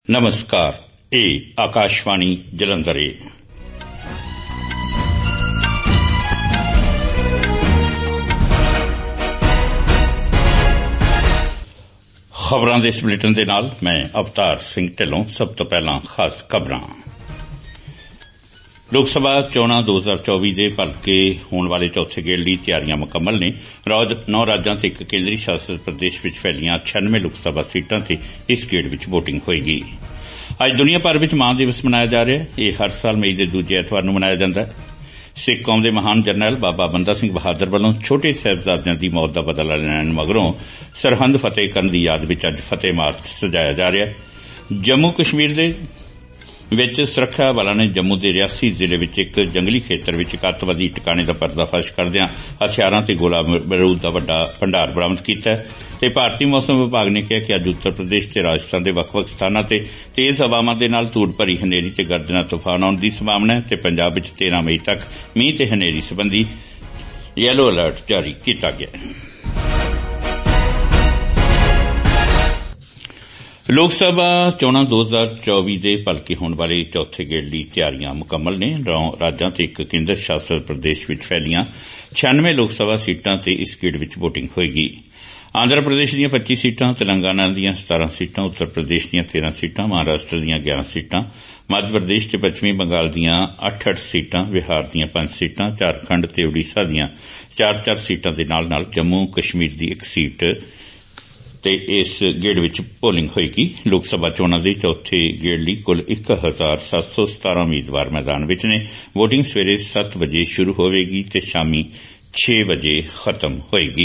ਨਮਸਕਾਰ, ਇਹ ਆਕਾਸ਼ਵਾਣੀ ਜਲੰਧਰ ਹੈ। ਖਬਰਾਂ ਦੇ ਇਸ ਬੁਲੇਟਿਨ ਦੇ ਨਾਲ ਮੈਂ ਅਵਤਾਰ ਸਿੰਘ ਢਿੱਲੋਂ। ਸਭ ਤੋਂ ਪਹਿਲਾਂ ਖਾਸ ਖਬਰਾਂ। ਲੋਕ ਸਭਾ ਚੋਣਾਂ 2024 ਦੇ ਭਲਕੇ ਹੋਣ ਵਾਲੇ ਚੌਥੇ ਗੇੜ ਲਈ ਤਿਆਰੀਆਂ ਮੁਕੰਮਲ ਨੇ। 9 ਰਾਜਾਂ ਤੇ ਇੱਕ ਕੇਂਦਰੀ ਸ਼ਾਸਤ ਪ੍ਰਦੇਸ਼ ਵਿੱਚ ਫੈਲੀਆਂ 96 ਲੋਕ ਸਭਾ ਸੀਟਾਂ ਤੇ ਇਸ ਗੇੜ ਵਿੱਚ ਵੋਟਿੰਗ ਹੋਏਗੀ। ਅੱਜ ਦੁਨੀਆ ਭਰ ਵਿੱਚ ਮਾਂ ਦਿਵਸ ਮਨਾਇਆ ਜਾ ਰਿਹਾ ਹੈ। ਇਹ ਹਰ ਸਾਲ ਮਈ ਦੇ ਦੂਜੇ ਐਤਵਾਰ ਨੂੰ ਮਨਾਇਆ ਜਾਂਦਾ ਹੈ। ਸਿੱਖ ਕੌਮ ਦੇ ਮਹਾਨ ਜਰਨੈਲ ਬਾਬਾ ਬੰਦਾ ਸਿੰਘ ਬਹਾਦਰ ਵੱਲੋਂ ਛੋਟੇ ਸਾਹਿਬਜ਼ਾਦਿਆਂ ਦੀ ਮੌਤ ਦਾ ਬਦਲਾ ਲੈਣ ਮਗਰੋਂ ਸਰਹੰਦ ਫਤਿਹ ਕਰਨ ਦੀ ਯਾਦ ਵਿੱਚ ਅੱਜ ਫਤਿਹ ਮਾਰਚ ਸਜਾਇਆ ਜਾ ਰਿਹਾ ਹੈ। ਜੰਮੂ ਕਸ਼ਮੀਰ ਦੇ ਵਿੱਚ ਸੁਰੱਖਿਆ ਬਲਾਂ ਨੇ ਜੰਮੂ ਦੇ ਰਿਆਸੀ ਜ਼ਿਲ੍ਹੇ ਵਿੱਚ ਇੱਕ ਜੰਗਲੀ ਖੇਤਰ ਵਿੱਚ ਇੱਕ ਅੱਤਵਾਦੀ ਟਿਕਾਣੇ ਦਾ ਪਰਦਾਫਾਸ਼ ਕਰਦਿਆਂ ਹਥਿਆਰਾਂ ਤੇ ਗੋਲਾ ਬਾਰੂਦ ਦਾ ਵੱਡਾ ਭੰਡਾਰ ਬਰਾਮਦ ਕੀਤਾ ਹੈ। ਤੇ ਭਾਰਤੀ ਮੌਸਮ ਵਿਭਾਗ ਨੇ ਕਿਹਾ ਕਿ ਅੱਜ ਉੱਤਰ ਪ੍ਰਦੇਸ਼ ਤੇ ਰਾਜਸਥਾਨ ਦੇ ਵੱਖ-ਵੱਖ ਸਥਾਨਾਂ ਤੇ ਤੇਜ਼ ਹਵਾਵਾਂ ਦੇ ਨਾਲ ਧੂੜ ਭਰੀ ਹਨੇਰੀ ਤੇ ਗਰਜਨਾ ਤੂਫਾਨ ਆਉਣ ਦੀ ਸੰਭਾਵਨਾ ਹੈ ਤੇ ਪੰਜਾਬ ਵਿੱਚ 13 ਮਈ ਤੱਕ ਮੀਂਹ ਤੇ ਹਨੇਰੀ ਸੰਬੰਧੀ ਯੈਲੋ ਅਲਰਟ ਜਾਰੀ ਕੀਤਾ ਗਿਆ ਹੈ। ਲੋਕ ਸਭਾ ਚੋਣਾਂ 2024 ਦੇ ਭਲਕੇ ਹੋਣ ਵਾਲੇ ਚੌਥੇ ਗੇੜ ਲਈ ਤਿਆਰੀਆਂ ਮੁਕੰਮਲ ਨੇ। 9 ਰਾਜਾਂ ਤੇ ਇੱਕ ਕੇਂਦਰ ਸ਼ਾਸਤ ਪ੍ਰਦੇਸ਼ ਵਿੱਚ ਫੈਲੀਆਂ 96 ਲੋਕ ਸਭਾ ਸੀਟਾਂ ਤੇ ਇਸ ਗੇੜ ਵਿੱਚ ਵੋਟਿੰਗ ਹੋਏਗੀ। ਆਂਧਰਾ ਪ੍ਰਦੇਸ਼ ਦੀਆਂ 25 ਸੀਟਾਂ, ਤੇਲੰਗਾਨਾ ਦੀਆਂ 17 ਸੀਟਾਂ, ਉੱਤਰ ਪ੍ਰਦੇਸ਼ ਦੀਆਂ 13 ਸੀਟਾਂ, ਮਹਾਰਾਸ਼ਟਰ ਦੀਆਂ 11 ਸੀਟਾਂ, ਮੱਧ ਪ੍ਰਦੇਸ਼ ਤੇ ਪੱਛਮੀ ਬੰਗਾਲ ਦੀਆਂ 8-8 ਸੀਟਾਂ, ਬਿਹਾਰ ਦੀਆਂ 5 ਸੀਟਾਂ, ਝਾਰਖੰਡ ਤੇ ਉੜੀਸਾ ਦੀਆਂ 4-4 ਸੀਟਾਂ ਦੇ ਨਾਲ ਜੰਮੂ ਕਸ਼ਮੀਰ ਦੀ ਇੱਕ ਸੀਟ ਤੇ ਇਸ ਗੇੜ ਵਿੱਚ ਪੋਲਿੰਗ ਹੋਏਗੀ। ਲੋਕ ਸਭਾ ਚੋਣਾਂ ਦੇ ਚੌਥੇ ਗੇੜ ਲਈ ਕੁੱਲ 1717 ਉਮੀਦਵਾਰ ਮੈਦਾਨ ਵਿੱਚ ਨੇ। ਵੋਟਿੰਗ ਸਵੇਰੇ 7 ਵਜੇ ਸ਼ੁਰੂ ਹੋਵੇਗੀ ਤੇ ਸ਼ਾਮੀ 6 ਵਜੇ ਖਤਮ ਹੋਏਗੀ।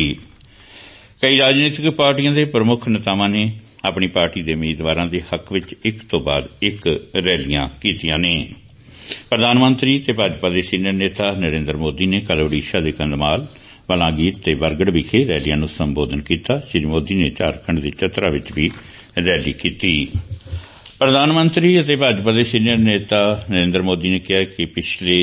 ਕਈ ਰਾਜਨੀਤਿਕ ਪਾਰਟੀਆਂ ਦੇ ਪ੍ਰਮੁੱਖ ਨੇਤਾਵਾਂ ਨੇ ਆਪਣੀ ਪਾਰਟੀ ਦੇ ਉਮੀਦਵਾਰਾਂ ਦੇ ਹੱਕ ਵਿੱਚ ਇੱਕ ਤੋਂ ਬਾਅਦ ਇੱਕ ਰੈਲੀਆਂ ਕੀਤੀਆਂ ਨੇ। ਪ੍ਰਧਾਨ ਮੰਤਰੀ ਤੇ ਭਾਜਪਾ ਦੇ ਸੀਨੀਅਰ ਨੇਤਾ ਨਰਿੰਦਰ ਮੋਦੀ ਨੇ ਕੱਲ੍ਹ ਓਡੀਸ਼ਾ ਦੇ ਕੰਧਮਾਲ, ਬਲਾਂਗੀਰ ਤੇ ਬਰਗੜ ਵਿਖੇ ਰੈਲੀਆਂ ਨੂੰ ਸੰਬੋਧਨ ਕੀਤਾ। ਸ੍ਰੀ ਮੋਦੀ ਨੇ ਝਾਰਖੰਡ ਦੇ ਚਤਰਾ ਵਿੱਚ ਵੀ ਰੈਲੀ ਕੀਤੀ। ਪ੍ਰਧਾਨ ਮੰਤਰੀ ਅਤੇ ਭਾਜਪਾ ਦੇ ਸੀਨੀਅਰ ਨੇਤਾ ਨਰਿੰਦਰ ਮੋਦੀ ਨੇ ਕਿਹਾ ਕਿ ਪਿਛਲੇ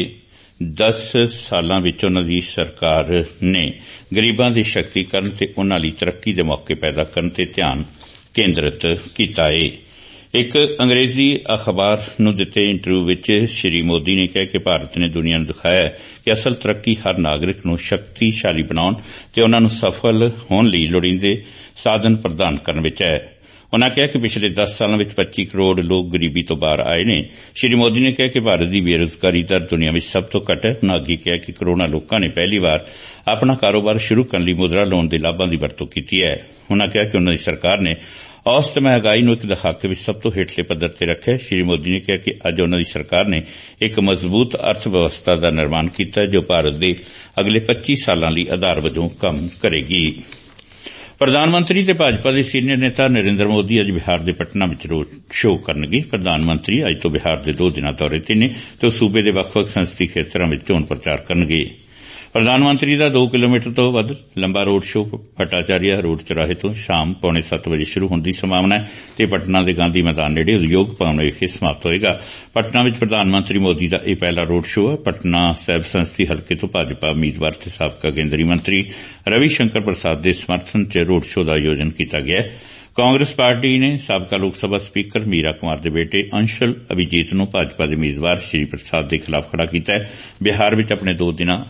10 ਸਾਲਾਂ ਵਿੱਚ ਉਨ੍ਹਾਂ ਦੀ ਸਰਕਾਰ ਨੇ ਗਰੀਬਾਂ ਦੇ ਸ਼ਕਤੀਕਰਨ ਤੇ ਉਨ੍ਹਾਂ ਲਈ ਤਰੱਕੀ ਦੇ ਮੌਕੇ ਪੈਦਾ ਕਰਨ ਤੇ ਧਿਆਨ ਕੇਂਦਰਿਤ ਕੀਤਾ ਹੈ। ਇੱਕ ਅੰਗਰੇਜ਼ੀ ਅਖਬਾਰ ਨੂੰ ਦਿੱਤੇ ਇੰਟਰਵਿਊ ਵਿੱਚ ਸ੍ਰੀ ਮੋਦੀ ਨੇ ਕਿਹਾ ਕਿ ਭਾਰਤ ਨੇ ਦੁਨੀਆ ਨੂੰ ਦਿਖਾਇਆ ਕਿ ਅਸਲ ਤਰੱਕੀ ਹਰ ਨਾਗਰਿਕ ਨੂੰ ਸ਼ਕਤੀਸ਼ਾਲੀ ਬਣਾਉਣ ਤੇ ਉਨ੍ਹਾਂ ਨੂੰ ਸਫਲ ਹੋਣ ਲਈ ਲੋੜੀਂਦੇ ਸਾਧਨ ਪ੍ਰਦਾਨ ਕਰਨ ਵਿੱਚ ਹੈ। ਉਨ੍ਹਾਂ ਕਿਹਾ ਕਿ ਪਿਛਲੇ 10 ਸਾਲਾਂ ਵਿੱਚ 25 ਕਰੋੜ ਲੋਕ ਗਰੀਬੀ ਤੋਂ ਬਾਹਰ ਆਏ ਨੇ। ਸ੍ਰੀ ਮੋਦੀ ਨੇ ਕਿਹਾ ਕਿ ਭਾਰਤ ਦੀ ਬੇਰੁਜ਼ਗਾਰੀ ਦਰ ਦੁਨੀਆ ਵਿੱਚ ਸਭ ਤੋਂ ਘੱਟ ਹੈ। ਉਨ੍ਹਾਂ ਅੱਗੇ ਕਿਹਾ ਕਿ ਕਰੋੜਾਂ ਲੋਕਾਂ ਨੇ ਪਹਿਲੀ ਵਾਰ ਆਪਣਾ ਕਾਰੋਬਾਰ ਸ਼ੁਰੂ ਕਰਨ ਲਈ ਮੁਦਰਾ ਲੋਨ ਦੇ ਲਾਭਾਂ ਦੀ ਵਰਤੋਂ ਕੀਤੀ ਹੈ। ਉਨ੍ਹਾਂ ਕਿਹਾ ਕਿ ਉਨ੍ਹਾਂ ਦੀ ਸਰਕਾਰ ਨੇ ਔਸਤ ਮਹਿੰਗਾਈ ਨੂੰ ਇੱਕ ਦਹਾਕੇ ਵਿੱਚ ਸਭ ਤੋਂ ਹੇਠਲੇ ਪੱਧਰ ਤੇ ਰੱਖਿਆ। ਸ੍ਰੀ ਮੋਦੀ ਨੇ ਕਿਹਾ ਕਿ ਅੱਜ ਉਨ੍ਹਾਂ ਦੀ ਸਰਕਾਰ ਨੇ ਇੱਕ ਮਜ਼ਬੂਤ ਅਰਥ ਵਿਵਸਥਾ ਦਾ ਨਿਰਮਾਣ ਕੀਤਾ ਜੋ ਭਾਰਤ ਦੇ ਅਗਲੇ 25 ਸਾਲਾਂ ਲਈ ਆਧਾਰ ਵਜੋਂ ਕੰਮ ਕਰੇਗੀ। ਪ੍ਰਧਾਨ ਮੰਤਰੀ ਤੇ ਭਾਜਪਾ ਦੇ ਸੀਨੀਅਰ ਨੇਤਾ ਨਰਿੰਦਰ ਮੋਦੀ ਅੱਜ ਬਿਹਾਰ ਦੇ ਪਟਨਾ ਵਿੱਚ ਰੋਡ ਸ਼ੋਅ ਕਰਨਗੇ। ਪ੍ਰਧਾਨ ਮੰਤਰੀ ਅੱਜ ਤੋਂ ਬਿਹਾਰ ਦੇ 2 ਦਿਨਾਂ ਦੌਰੇ ਤੇ ਨੇ ਤੇ ਉਹ ਸੂਬੇ ਦੇ ਵੱਖ-ਵੱਖ ਸੰਸਦੀ ਖੇਤਰਾਂ ਵਿੱਚ ਚੋਣ ਪ੍ਰਚਾਰ ਕਰਨਗੇ। ਪ੍ਰਧਾਨ ਮੰਤਰੀ ਦਾ 2 ਕਿਲੋਮੀਟਰ ਤੋਂ ਵੱਧ ਲੰਬਾ ਰੋਡ ਸ਼ੋਅ ਭੱਟਾਚਾਰੀਆ ਰੋਡ ਚੌਰਾਹੇ ਤੋਂ ਸ਼ਾਮ 7:45 ਵਜੇ ਸ਼ੁਰੂ ਹੋਣ ਦੀ ਸੰਭਾਵਨਾ ਹੈ ਤੇ ਪਟਨਾ ਦੇ ਗਾਂਧੀ ਮੈਦਾਨ ਨੇੜੇ ਉਦਯੋਗ ਭਵਨ ਵਿਖੇ ਸਮਾਪਤ ਹੋਏਗਾ। ਪਟਨਾ ਵਿੱਚ ਪ੍ਰਧਾਨ ਮੰਤਰੀ ਮੋਦੀ ਦਾ ਇਹ ਪਹਿਲਾ ਰੋਡ ਸ਼ੋਅ ਹੈ। ਪਟਨਾ ਸਾਹਿਬ ਸੰਸਦੀ ਹਲਕੇ ਤੋਂ ਭਾਜਪਾ ਉਮੀਦਵਾਰ ਤੇ ਸਾਬਕਾ ਕੇਂਦਰੀ ਮੰਤਰੀ ਰਵੀ ਸ਼ੰਕਰ ਪ੍ਰਸਾਦ ਦੇ ਸਮਰਥਨ ਚ ਰੋਡ ਸ਼ੋਅ ਦਾ ਆਯੋਜਨ ਕੀਤਾ ਗਿਆ ਹੈ। ਕਾਂਗਰਸ ਪਾਰਟੀ ਨੇ ਸਾਬਕਾ ਲੋਕ ਸਭਾ ਸਪੀਕਰ ਮੀਰਾ ਕੁਮਾਰ ਦੇ ਬੇਟੇ ਅੰਸ਼ਲ ਅਭਿਜੀਤ ਨੂੰ ਭਾਜਪਾ ਦੇ ਉਮੀਦਵਾਰ ਸ਼੍ਰੀ ਪ੍ਰਸਾਦ ਦੇ ਖਿਲਾਫ ਖੜਾ ਕੀਤਾ ਹੈ। ਬਿਹਾਰ ਵਿੱਚ ਆਪਣੇ 2 ਦਿਨਾਂ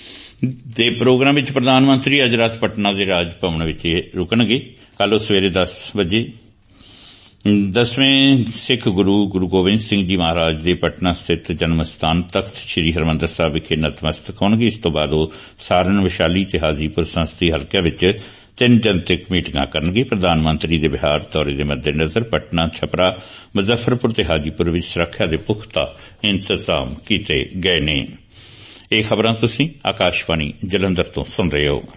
ਦੇ ਪ੍ਰੋਗਰਾਮ ਵਿੱਚ ਪ੍ਰਧਾਨ ਮੰਤਰੀ ਅੱਜ ਰਾਤ ਪਟਨਾ ਦੇ ਰਾਜ ਭਵਨ ਵਿੱਚ ਰੁਕਣਗੇ। ਕੱਲ੍ਹ ਸਵੇਰੇ 10 ਵਜੇ 10ਵੇਂ ਸਿੱਖ ਗੁਰੂ ਗੋਬਿੰਦ ਸਿੰਘ ਜੀ ਮਹਾਰਾਜ ਦੇ ਪਟਨਾ ਸਥਿਤ ਜਨਮ ਸਥਾਨ ਤਖ਼ਤ ਸ੍ਰੀ ਹਰਿਮੰਦਰ ਸਾਹਿਬ ਵਿਖੇ ਨਤਮਸਤਕ ਹੋਣਗੇ। ਇਸ ਤੋਂ ਬਾਅਦ ਉਹ ਸਾਰਨ, ਵਿਸ਼ਾਲੀ ਤੇ ਹਾਜੀਪੁਰ ਸੰਸਦੀ ਹਲਕਿਆਂ ਵਿੱਚ 3 ਜਨਤਕ ਮੀਟਿੰਗਾਂ ਕਰਨਗੇ। ਪ੍ਰਧਾਨ ਮੰਤਰੀ ਦੇ ਬਿਹਾਰ ਦੌਰੇ ਦੇ ਮੱਦੇਨਜ਼ਰ ਪਟਨਾ, ਛਪਰਾ, ਮੁਜ਼ੱਫਰਪੁਰ ਤੇ ਹਾਜੀਪੁਰ ਵਿੱਚ ਸੁਰੱਖਿਆ ਦੇ ਪੁਖਤਾ ਇੰਤਜ਼ਾਮ ਕੀਤੇ ਗਏ ਨੇ। ਇਹ ਖਬਰਾਂ ਤੁਸੀਂ ਆਕਾਸ਼ਵਾਣੀ ਜਲੰਧਰ ਤੋਂ ਸੁਣ ਰਹੇ ਹੋ।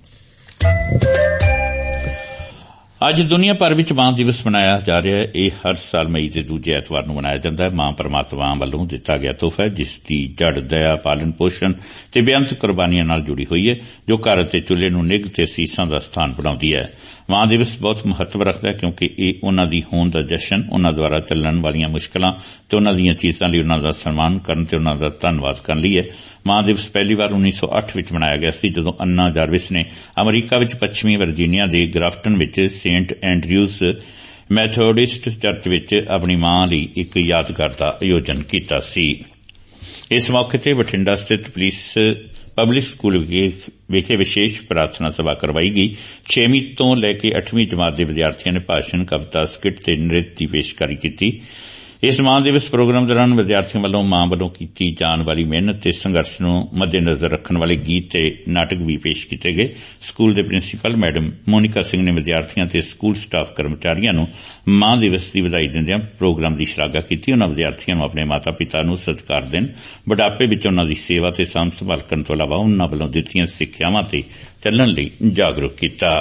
ਅੱਜ ਦੁਨੀਆ ਭਰ ਵਿੱਚ ਮਾਂ ਦਿਵਸ ਮਨਾਇਆ ਜਾ ਰਿਹਾ ਹੈ। ਇਹ ਹਰ ਸਾਲ ਮਈ ਦੇ ਦੂਜੇ ਐਤਵਾਰ ਨੂੰ ਮਨਾਇਆ ਜਾਂਦਾ ਹੈ। ਮਾਂ ਪਰਮਾਤਮਾ ਵੱਲੋਂ ਦਿੱਤਾ ਗਿਆ ਤੋਹਫਾ ਹੈ ਜਿਸ ਦੀ ਜੜ ਦਇਆ, ਪਾਲਣ ਪੋਸ਼ਣ ਤੇ ਬੇਅੰਤ ਕੁਰਬਾਨੀਆਂ ਨਾਲ ਜੁੜੀ ਹੋਈ ਹੈ ਜੋ ਘਰ ਅਤੇ ਚੁੱਲ੍ਹੇ ਨੂੰ ਨਿੱਘ ਤੇ ਅਸੀਸਾਂ ਦਾ ਸਥਾਨ ਬਣਾਉਂਦੀ ਹੈ। ਮਾਂ ਦਿਵਸ ਬਹੁਤ ਮਹੱਤਵ ਰੱਖਦਾ ਹੈ ਕਿਉਂਕਿ ਇਹ ਉਨ੍ਹਾਂ ਦੀ ਹੋਂਦ ਦਾ ਜਸ਼ਨ, ਉਨ੍ਹਾਂ ਦੁਆਰਾ ਚੱਲਣ ਵਾਲੀਆਂ ਮੁਸ਼ਕਲਾਂ ਤੇ ਉਨ੍ਹਾਂ ਦੀਆਂ ਚੀਜ਼ਾਂ ਲਈ ਉਨ੍ਹਾਂ ਦਾ ਸਨਮਾਨ ਕਰਨ ਤੇ ਉਨ੍ਹਾਂ ਦਾ ਧੰਨਵਾਦ ਕਰਨ ਲਈ ਹੈ। ਮਾਂ ਦਿਵਸ ਪਹਿਲੀ ਵਾਰ 1908 ਵਿੱਚ ਮਨਾਇਆ ਗਿਆ ਸੀ ਜਦੋਂ ਅੰਨਾ ਜਾਰਵਿਸ ਨੇ ਅਮਰੀਕਾ ਵਿੱਚ ਪੱਛਮੀ ਵਰਜੀਨੀਆ ਦੇ ਗ੍ਰਾਫਟਨ ਵਿੱਚ ਸੇਂਟ ਐਂਡਰਿਊਜ਼ ਮੈਥੋਡਿਸਟ ਚਰਚ ਵਿੱਚ ਆਪਣੀ ਮਾਂ ਲਈ ਇੱਕ ਯਾਦਗਾਰ ਦਾ ਆਯੋਜਨ ਕੀਤਾ ਸੀ। ਇਸ ਮੌਕੇ ਤੇ ਬਠਿੰਡਾ ਸਥਿਤ ਪਬਲਿਕ ਸਕੂਲ ਵਿਖੇ ਵਿਸ਼ੇਸ਼ ਪ੍ਰਾਰਥਨਾ ਸਭਾ ਕਰਵਾਈ ਗਈ। 6ਵੀਂ ਤੋਂ ਲੈ ਕੇ 8ਵੀਂ ਜਮਾਤ ਦੇ ਵਿਦਿਆਰਥੀਆਂ ਨੇ ਭਾਸ਼ਣ, ਕਵਿਤਾ, ਸਕਿੱਟ ਤੇ ਨ੍ਰਿਤ ਦੀ ਪੇਸ਼ਕਾਰੀ ਕੀਤੀ। ਇਸ ਮਾਂ ਦਿਵਸ ਪ੍ਰੋਗਰਾਮ ਦੌਰਾਨ ਵਿਦਿਆਰਥੀਆਂ ਵੱਲੋਂ ਮਾਂ ਵੱਲੋਂ ਕੀਤੀ ਜਾਣ ਵਾਲੀ ਮਿਹਨਤ ਤੇ ਸੰਘਰਸ਼ ਨੂੰ ਮੱਦੇਨਜ਼ਰ ਰੱਖਣ ਵਾਲੇ ਗੀਤ ਤੇ ਨਾਟਕ ਵੀ ਪੇਸ਼ ਕੀਤੇ ਗਏ। ਸਕੂਲ ਦੇ ਪ੍ਰਿੰਸੀਪਲ ਮੈਡਮ ਮੋਨਿਕਾ ਸਿੰਘ ਨੇ ਵਿਦਿਆਰਥੀਆਂ ਤੇ ਸਕੂਲ ਸਟਾਫ ਕਰਮਚਾਰੀਆਂ ਨੂੰ ਮਾਂ ਦਿਵਸ ਦੀ ਵਧਾਈ ਦਿੰਦਿਆਂ ਪ੍ਰੋਗਰਾਮ ਦੀ ਸ਼ਲਾਘਾ ਕੀਤੀ। ਉਨ੍ਹਾਂ ਵਿਦਿਆਰਥੀਆਂ ਨੂੰ ਆਪਣੇ ਮਾਤਾ ਪਿਤਾ ਨੂੰ ਸਤਿਕਾਰ ਦੇਣ, ਬੁਢਾਪੇ ਵਿੱਚ ਉਨ੍ਹਾਂ ਦੀ ਸੇਵਾ ਤੇ ਸਾਂਭ ਸੰਭਾਲ ਕਰਨ ਤੋਂ ਇਲਾਵਾ ਉਨ੍ਹਾਂ ਵੱਲੋਂ ਦਿੱਤੀਆਂ ਸਿੱਖਿਆਵਾਂ ਤੇ ਚੱਲਣ ਲਈ ਜਾਗਰੂਕ ਕੀਤਾ।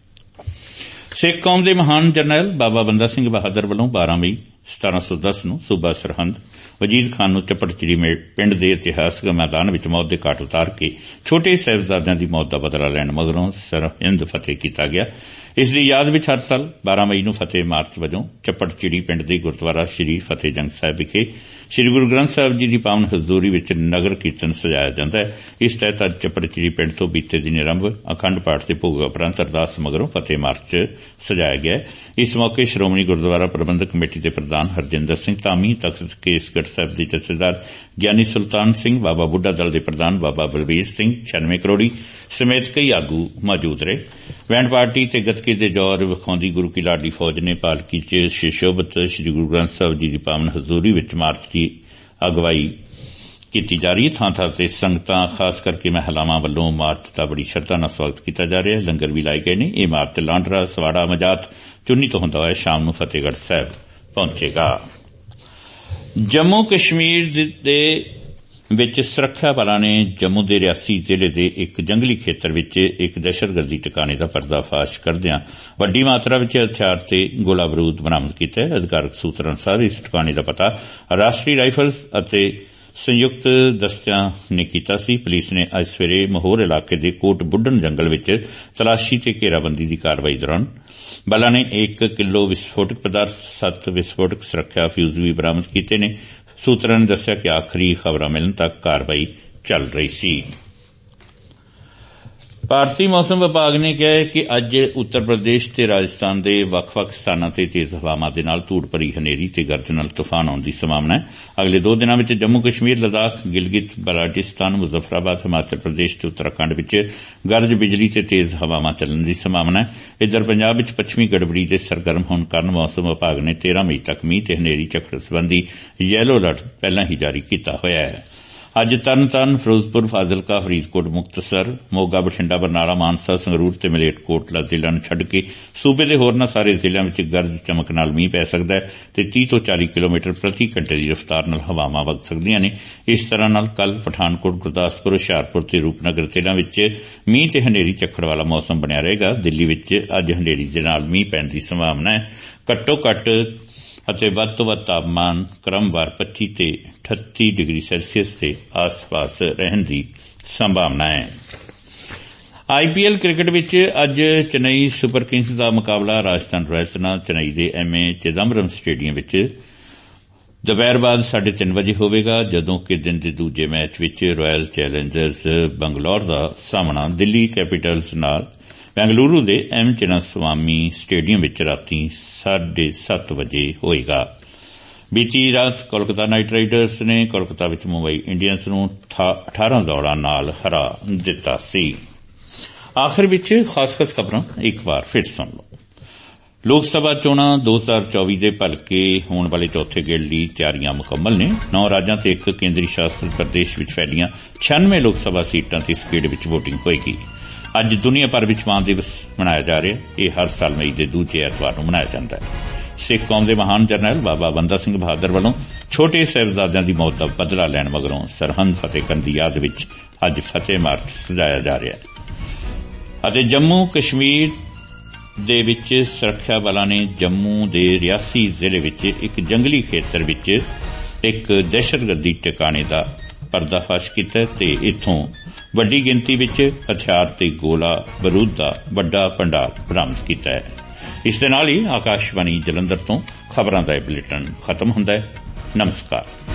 ਸਿੱਖ ਕੌਮ ਦੇ ਮਹਾਨ ਜਰਨੈਲ ਬਾਬਾ ਬੰਦਾ ਸਿੰਘ ਬਹਾਦਰ ਵੱਲੋਂ 12 ਮਈ 1710 ਨੂੰ ਸੂਬਾ ਸਰਹੰਦ ਵਜੀਦ ਖਾਨ ਨੂੰ ਚੱਪੜਚਿੜੀ ਪਿੰਡ ਦੇ ਇਤਿਹਾਸਕ ਮੈਦਾਨ ਵਿੱਚ ਮੌਤ ਦੇ ਘਾਟ ਉਤਾਰ ਕੇ ਛੋਟੇ ਸਾਹਿਬਜ਼ਾਦਿਆਂ ਦੀ ਮੌਤ ਦਾ ਬਦਲਾ ਲੈਣ ਮਗਰੋਂ ਸਰਹਿੰਦ ਫਤਿਹ ਕੀਤਾ ਗਿਆ। ਇਸ ਦੀ ਯਾਦ ਵਿੱਚ ਹਰ ਸਾਲ 12 ਮਈ ਨੂੰ ਫਤਿਹ ਮਾਰਚ ਵਜੋਂ ਚੱਪੜਚਿੜੀ ਪਿੰਡ ਦੇ ਗੁਰਦੁਆਰਾ ਸ੍ਰੀ ਫਤਿਹ ਜੰਗ ਸਾਹਿਬ ਵਿਖੇ ਸ੍ਰੀ ਗੁਰੂ ਗ੍ਰੰਥ ਸਾਹਿਬ ਜੀ ਦੀ ਪਾਵਨ ਹਜ਼ੂਰੀ ਵਿੱਚ ਨਗਰ ਕੀਰਤਨ ਸਜਾਇਆ ਜਾਂਦਾ ਹੈ। ਇਸ ਤਹਿਤ ਅੱਜ ਚੱਪੜਚਿੜੀ ਪਿੰਡ ਤੋਂ ਬੀਤੇ ਦਿਨ ਆਰੰਭ ਅਖੰਡ ਪਾਠ ਦੇ ਭੋਗ ਉਪਰੰਤ ਅਰਦਾਸ ਮਗਰੋਂ ਫਤਿਹ ਮਾਰਚ ਸਜਾਇਆ ਗਿਆ। ਇਸ ਮੌਕੇ ਸ਼੍ਰੋਮਣੀ ਗੁਰਦੁਆਰਾ ਪ੍ਰਬੰਧਕ ਕਮੇਟੀ ਦੇ ਪ੍ਰਧਾਨ ਹਰਜਿੰਦਰ ਸਿੰਘ ਧਾਮੀ, ਤਖ਼ਤ ਕੇਸਗੜ੍ਹ ਸਾਹਿਬ ਦੇ ਜਥੇਦਾਰ ਗਿਆਨੀ ਸੁਲਤਾਨ ਸਿੰਘ, ਬਾਬਾ ਬੁੱਢਾ ਦਲ ਦੇ ਪ੍ਰਧਾਨ ਬਾਬਾ ਬਲਬੀਰ ਸਿੰਘ 96 ਕਰੋੜੀ ਸਮੇਤ ਕਈ ਆਗੂ ਮੌਜੂਦ ਰਹੇ। ਬੈਂਡ ਪਾਰਟੀ ਤੇ ਗੱਤਕੇ ਦੇ ਜੌਹਰ ਵਿਖਾਉਂਦੀ ਗੁਰੂ ਕੀ ਲਾਡਲੀ ਫੌਜ ਨੇ ਪਾਲਕੀ ਚ ਸ਼ੋਭਤ ਸ੍ਰੀ ਗੁਰੂ ਗ੍ਰੰਥ ਸਾਹਿਬ ਜੀ ਦੀ ਪਾਵਨ ਹਜ਼ੂਰੀ ਵਿੱਚ ਮਾਰਚ ਦੀ ਅਗਵਾਈ ਕੀਤੀ ਜਾ ਰਹੀ ਹੈ। ਥਾਂ ਥਾਂ ਤੇ ਸੰਗਤਾਂ, ਖਾਸ ਕਰਕੇ ਮਹਿਲਾਵਾਂ ਵੱਲੋਂ ਮਾਰਚ ਦਾ ਬੜੀ ਸ਼ਰਧਾ ਨਾਲ ਸਵਾਗਤ ਕੀਤਾ ਜਾ ਰਿਹਾ ਹੈ। ਲੰਗਰ ਵੀ ਲਾਏ ਗਏ ਨੇ। ਇਹ ਮਾਰਚ ਲਾਂਡਰਾ, ਸਵਾੜਾ, ਮਜਾਤ, ਚੁੰਨੀ ਤੋਂ ਹੁੰਦਾ ਹੋਇਆ ਸ਼ਾਮ ਨੂੰ ਫਤਿਹਗੜ੍ਹ ਸਾਹਿਬ ਪਹੁੰਚੇਗਾ। ਜੰਮੂ ਕਸ਼ਮੀਰ ਦੇ ਵਿੱਚ ਸੁਰੱਖਿਆ ਬਲਾਂ ਨੇ ਜੰਮੂ ਦੇ ਰਿਆਸੀ ਜ਼ਿਲ੍ਹੇ ਦੇ ਇੱਕ ਜੰਗਲੀ ਖੇਤਰ ਵਿੱਚ ਇੱਕ ਦਹਿਸ਼ਤਗਰਦੀ ਟਿਕਾਣੇ ਦਾ ਪਰਦਾਫਾਸ਼ ਕਰਦਿਆਂ ਵੱਡੀ ਮਾਤਰਾ ਵਿੱਚ ਹਥਿਆਰ ਤੇ ਗੋਲਾ ਬਾਰੂਦ ਬਰਾਮਦ ਕੀਤਾ ਹੈ। ਅਧਿਕਾਰਕ ਸੂਤਰਾਂ ਅਨੁਸਾਰ ਇਸ ਟਿਕਾਣੇ ਦਾ ਪਤਾ ਰਾਸ਼ਟਰੀ ਰਾਈਫਲਸ ਅਤੇ ਸੰਯੁਕਤ ਦਸਤਿਆਂ ਨੇ ਕੀਤਾ ਸੀ। ਪੁਲਿਸ ਨੇ ਅੱਜ ਸਵੇਰੇ ਮਹੋਰ ਇਲਾਕੇ ਦੇ ਕੋਟ ਬੁੱਢਨ ਜੰਗਲ ਵਿੱਚ ਤਲਾਸ਼ੀ ਤੇ ਘੇਰਾਬੰਦੀ ਦੀ ਕਾਰਵਾਈ ਦੌਰਾਨ ਬਲਾਂ ਨੇ 1 ਕਿਲੋ ਵਿਸਫੋਟਕ ਪਦਾਰਥ, 7 ਵਿਸਫੋਟਕ ਸੁਰੱਖਿਆ ਫਿਊਜ਼ ਵੀ ਬਰਾਮਦ ਕੀਤੇ ਨੇ। ਸੂਤਰਾਂ ਨੇ ਦੱਸਿਆ ਕਿ ਆਖਰੀ ਖਬਰਾਂ ਮਿਲਣ ਤੱਕ ਕਾਰਵਾਈ ਚੱਲ ਰਹੀ ਸੀ। ਭਾਰਤੀ ਮੌਸਮ ਵਿਭਾਗ ਨੇ ਕਿਹਾ ਹੈ ਕਿ ਅੱਜ ਉੱਤਰ ਪ੍ਰਦੇਸ਼ ਤੇ ਰਾਜਸਥਾਨ ਦੇ ਵੱਖ-ਵੱਖ ਸਥਾਨਾਂ ਤੇ ਤੇਜ਼ ਹਵਾਵਾਂ ਦੇ ਨਾਲ ਧੂੜ ਭਰੀ ਹਨੇਰੀ ਤੇ ਗਰਜ ਨਾਲ ਤੂਫਾਨ ਆਉਣ ਦੀ ਸੰਭਾਵਨਾ ਹੈ। ਅਗਲੇ 2 ਦਿਨਾਂ ਵਿੱਚ ਜੰਮੂ ਕਸ਼ਮੀਰ, ਲੱਦਾਖ, ਗਿਲਗਿਤ ਬਲਾਟਿਸਤਾਨ, ਮੁਜ਼ੱਫਰਾਬਾਦ, ਹਿਮਾਚਲ ਪ੍ਰਦੇਸ਼ ਤੇ ਉੱਤਰਾਖੰਡ ਵਿੱਚ ਗਰਜ ਬਿਜਲੀ ਤੇ ਤੇਜ਼ ਹਵਾਵਾਂ ਚੱਲਣ ਦੀ ਸੰਭਾਵਨਾ ਹੈ। ਇੱਧਰ ਪੰਜਾਬ ਵਿੱਚ ਪੱਛਮੀ ਗੜਬੜੀ ਦੇ ਸਰਗਰਮ ਹੋਣ ਕਾਰਨ ਮੌਸਮ ਵਿਭਾਗ ਨੇ 13 ਮਈ ਤੱਕ ਮੀਂਹ ਤੇ ਹਨੇਰੀ ਝੱਖੜ ਸੰਬੰਧੀ ਯੈਲੋ ਅਲਰਟ ਪਹਿਲਾਂ ਹੀ ਜਾਰੀ ਕੀਤਾ ਹੋਇਆ ਹੈ। ਅੱਜ ਤਰਨਤਾਰਨ, ਫਿਰੋਜ਼ਪੁਰ, ਫਾਜ਼ਿਲਕਾ, ਫਰੀਦਕੋਟ, ਮੁਕਤਸਰ, ਮੋਗਾ, ਬਠਿੰਡਾ, ਬਰਨਾਲਾ, ਮਾਨਸਾ, ਸੰਗਰੂਰ ਤੇ ਮਲੇਰਕੋਟਲਾ ਜ਼ਿਲ੍ਹਿਆਂ ਨੂੰ ਛੱਡ ਕੇ ਸੂਬੇ ਦੇ ਹੋਰਨਾਂ ਸਾਰੇ ਜ਼ਿਲ੍ਹਿਆਂ ਵਿੱਚ ਗਰਜ ਚਮਕ ਨਾਲ ਮੀਂਹ ਪੈ ਸਕਦਾ ਹੈ ਤੇ 30 ਤੋਂ 40 ਕਿਲੋਮੀਟਰ ਪ੍ਰਤੀ ਘੰਟੇ ਦੀ ਰਫ਼ਤਾਰ ਨਾਲ ਹਵਾਵਾਂ ਵਗ ਸਕਦੀਆਂ ਨੇ। ਇਸ ਤਰ੍ਹਾਂ ਨਾਲ ਕੱਲ੍ਹ ਪਠਾਨਕੋਟ, ਗੁਰਦਾਸਪੁਰ, ਹੁਸ਼ਿਆਰਪੁਰ ਤੇ ਰੂਪਨਗਰ ਜ਼ਿਲ੍ਹਿਆਂ ਵਿੱਚ ਮੀਂਹ ਤੇ ਹਨੇਰੀ ਝੱਖੜ ਵਾਲਾ ਮੌਸਮ ਬਣਿਆ ਰਹੇਗਾ। ਦਿੱਲੀ ਵਿੱਚ ਅੱਜ ਹਨੇਰੀ ਦੇ ਨਾਲ ਮੀਂਹ ਪੈਣ ਦੀ ਸੰਭਾਵਨਾ ਹੈ। ਘੱਟੋ ਘੱਟ ਅਤੇ ਵੱਧ ਤੋਂ ਵੱਧ ਤਾਪਮਾਨ ਕ੍ਰਮਵਾਰ 25 ਤੇ 38 ਡਿਗਰੀ ਸੈਲਸੀਅਸ ਦੇ ਆਸ-ਪਾਸ ਰਹਿਣ ਦੀ ਸੰਭਾਵਨਾ ਹੈ। ਆਈਪੀਐਲ ਕ੍ਰਿਕਟ ਵਿੱਚ ਅੱਜ ਚੇਨਈ ਸੁਪਰ ਕਿੰਗਜ਼ ਦਾ ਮੁਕਾਬਲਾ ਰਾਜਸਥਾਨ ਰਾਇਲਸ ਨਾਲ ਚੇਨਈ ਦੇ ਐਮਏ ਚਿਦੰਬਰਮ ਸਟੇਡੀਅਮ ਵਿੱਚ ਦੁਪਹਿਰ ਬਾਅਦ 3:30 ਵਜੇ ਹੋਵੇਗਾ, ਜਦੋਂ ਕਿ ਦਿਨ ਦੇ ਦੂਜੇ ਮੈਚ ਵਿੱਚ ਰਾਇਲ ਚੈਲੰਜਰਸ ਬੰਗਲੌਰ ਦਾ ਸਾਹਮਣਾ ਦਿੱਲੀ ਕੈਪੀਟਲਸ ਨਾਲ ਬੈਂਗਲੁਰੂ ਦੇ ਐਮ ਚਿੰਨਾਸਵਾਮੀ ਸਟੇਡੀਅਮ ਵਿੱਚ ਰਾਤੀ 7:30 ਵਜੇ ਹੋਏਗਾ। ਬੀਤੀ ਰਾਤ ਕੋਲਕਾਤਾ ਨਾਈਟ ਰਾਈਡਰਸ ਨੇ ਕੋਲਕਾਤਾ ਵਿੱਚ ਮੁੰਬਈ ਇੰਡੀਅਨਸ ਨੂੰ 18 ਦੌੜਾਂ ਨਾਲ ਹਰਾ ਦਿੱਤਾ ਸੀ। ਆਖਿਰ ਵਿੱਚ ਖਾਸ ਖਬਰਾਂ ਇੱਕ ਵਾਰ ਫਿਰ ਸੁਣ ਲਓ। ਲੋਕ ਸਭਾ ਚੋਣਾਂ 2024 ਦੇ ਭਲਕੇ ਹੋਣ ਵਾਲੇ ਚੌਥੇ ਗੇੜ ਲਈ ਤਿਆਰੀਆਂ ਮੁਕੰਮਲ ਨੇ। 9 ਰਾਜਾਂ ਤੇ 1 ਕੇਂਦਰੀ ਸ਼ਾਸਿਤ ਪ੍ਰਦੇਸ਼ ਵਿੱਚ ਫੈਲੀਆਂ 96 ਲੋਕ ਸਭਾ ਸੀਟਾਂ ਤੇ ਇਸ ਗੇੜ ਵਿੱਚ ਵੋਟਿੰਗ ਹੋਏਗੀ। ਅੱਜ ਦੁਨੀਆ ਭਰ ਵਿੱਚ ਮਾਂ ਦਿਵਸ ਮਨਾਇਆ ਜਾ ਰਿਹਾ ਹੈ। ਇਹ ਹਰ ਸਾਲ ਮਈ ਦੇ ਦੂਜੇ ਐਤਵਾਰ ਨੂੰ ਮਨਾਇਆ ਜਾਂਦਾ ਹੈ। ਸਿੱਖ ਕੌਮ ਦੇ ਮਹਾਨ ਜਰਨੈਲ ਬਾਬਾ ਬੰਦਾ ਸਿੰਘ ਬਹਾਦਰ ਵੱਲੋਂ ਛੋਟੇ ਸਾਹਿਬਜ਼ਾਦਿਆਂ ਦੀ ਮੌਤ ਦਾ ਬਦਲਾ ਲੈਣ ਮਗਰੋਂ ਸਰਹੰਦ ਫਤਿਹ ਕਰਨ ਦੀ ਯਾਦ ਵਿੱਚ ਅੱਜ ਫਤਿਹ ਮਾਰਚ ਸਜਾਇਆ ਜਾ ਰਿਹਾ ਹੈ। ਅਤੇ ਜੰਮੂ ਕਸ਼ਮੀਰ ਦੇ ਵਿੱਚ ਸੁਰੱਖਿਆ ਬਲਾਂ ਨੇ ਜੰਮੂ ਦੇ ਰਿਆਸੀ ਜ਼ਿਲ੍ਹੇ ਵਿੱਚ ਇੱਕ ਜੰਗਲੀ ਖੇਤਰ ਵਿੱਚ ਇੱਕ ਦਹਿਸ਼ਤਗਰਦੀ ਟਿਕਾਣੇ ਦਾ ਪਰਦਾਫਾਸ਼ ਕੀਤਾ ਤੇ ਇੱਥੋਂ ਵੱਡੀ ਗਿਣਤੀ ਵਿੱਚ ਹਥਿਆਰ ਤੇ ਗੋਲਾ ਬਾਰੂਦ ਦਾ ਵੱਡਾ ਭੰਡਾਰ ਬਰਾਮਦ ਕੀਤਾ ਹੈ। ਇਸ ਦੇ ਨਾਲ ਹੀ ਆਕਾਸ਼ਵਾਣੀ ਜਲੰਧਰ ਤੋਂ ਖਬਰਾਂ ਦਾ ਇਹ ਬੁਲੇਟਿਨ ਖਤਮ ਹੁੰਦਾ ਹੈ। ਨਮਸਕਾਰ।